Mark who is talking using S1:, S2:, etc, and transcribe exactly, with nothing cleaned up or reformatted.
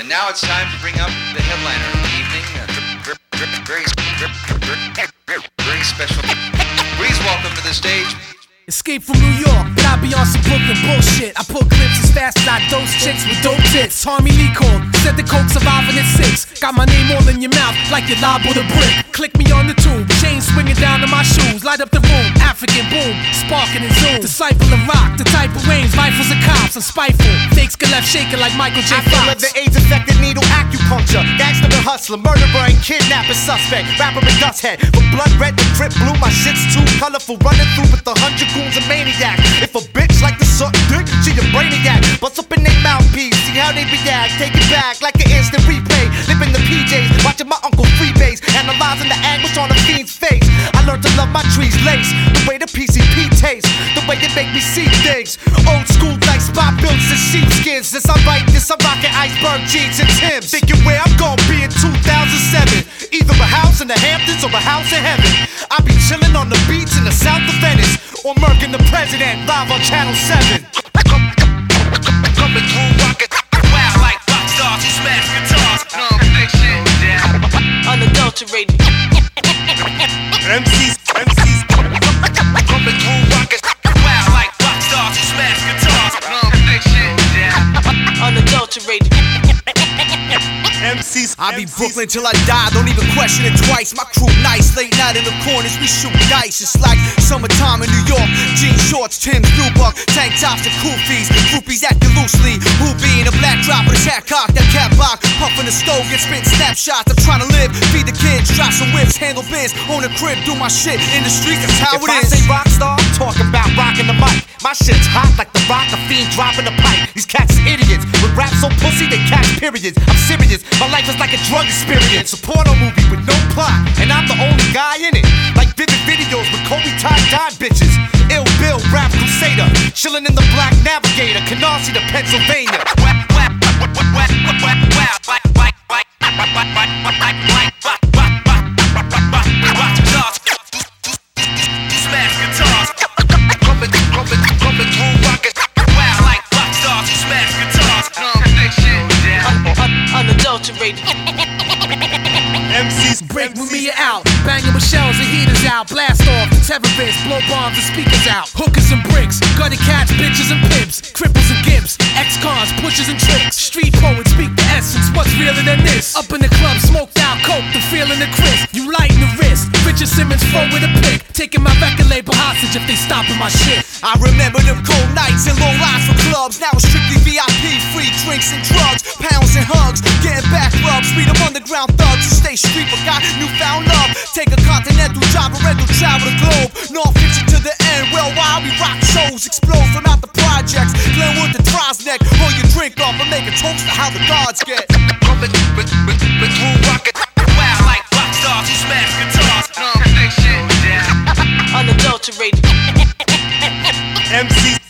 S1: And now it's time to bring up the headliner of the evening. Uh, very, very, very, very special. Please welcome to the stage.
S2: Escape from New York, but I be on some Brooklyn bullshit. I pull clips as fast as I dose chicks with dope tits. Tommy Lee called, said the coke surviving at six. Got my name all in your mouth like you liable with a brick. Click me on the tube, chain swinging down to my shoes. Light up the room, African boom, sparking and zoom. Disciple of rock, the type of range, rifles and cops. I'm spiteful, fakes get left shaking like Michael J. Fox.
S3: I feel like the AIDS-affected needle acupuncture. Gangster and hustler, murderer and kidnapper suspect. Rapper and dust head, from blood red to drip blue. My shit's too colorful, running through with the hundred goons and maniac. If a bitch like to suck dick, she a brainiac. Bust up in they mouthpiece, see how they react. Take it back like an instant replay. Live in the P Js, watching my uncle freebase, analyzing the anguish on the fiend's face. I learned to love my trees lace, the way the P C P tastes, the way they make me see things. Old school like spot builds and sheepskins. Since I write this, I'm rocking iceberg jeans and Timbs. Thinking where I'm gonna be in two thousand seven, either a house in the Hamptons or a house in heaven. I be chilling on the beach in the south of Venice, or murking the president live on Channel seven.
S1: Coming through rocket, wow, like rock stars who smash guitars. Non-fiction, yeah.
S2: Unadulterated.
S3: M Cs, M Cs.
S1: Coming through rocket, wow, like rock stars who smash guitars. Non-fiction, yeah.
S2: Unadulterated.
S3: M Cs.
S4: I be Brooklyn till I die, don't even question it twice. My crew nice, late night in the corners, we shoot dice. It's like summertime in New York. Jeans, shorts, Tim's, blue buck, tank tops and koofies. Groupies acting loosely. Hoopy in a black drop with a hat cock, that cat box. Puffin' the stove, get spit snapshots. I'm trying to live, feed the kids, drop some whips, handle biz, own a crib, do my shit in the streets. That's how
S3: If
S4: it
S3: I
S4: is.
S3: say rock star, I'm talking about rocking the mic. My shit's hot like the rock, a fiend dropping the pipe. These cats is idiots, with rap so pussy they catch periods. I'm serious, my life is like a drug experience. A porno movie with no plot, and I'm the only guy in it. Like vivid videos with Kobe tie-dye bitches. Ill Bill, rap crusader, chilling in the Black Navigator, Canarsie to Pennsylvania.
S1: Smash guitars. Coming, coming, coming through rocket, wow, like rock stars who smash guitars. Non-fiction, yeah.
S2: Unadulterated.
S3: M Cs,
S2: Break with me, you're out. Banging with shells and heaters out. Blast off the terrorists, blow bombs and speakers out. Hookers and bricks, gutted cats, bitches and pimps. Cripples and gimps, ex-cons, pushes and tricks. Street poets speak the essence, what's realer than this? Up in the club, smoked out coke, the feeling the crisp. You lighten the wrist, Richard Simmons flow with a pick. Taking my record label hostage if they stopping my shit.
S4: I remember them cold nights and long lines for clubs. Now it's strictly V I P, free drinks and drugs, pounds and hugs, getting back rubs. Read them underground thugs who stay street but got newfound love. Take a continental job, a rental travel the globe. Non-fiction to the end, well while we rock shows, explode from out the projects. Glenwood to Trosneck, pour your drink off and make a toast to how the gods get.
S1: Coming, but, but, but through rocket, wow, like rock stars who smash guitars. Non-fiction, yeah.
S2: Unadulterated.
S3: M Cs.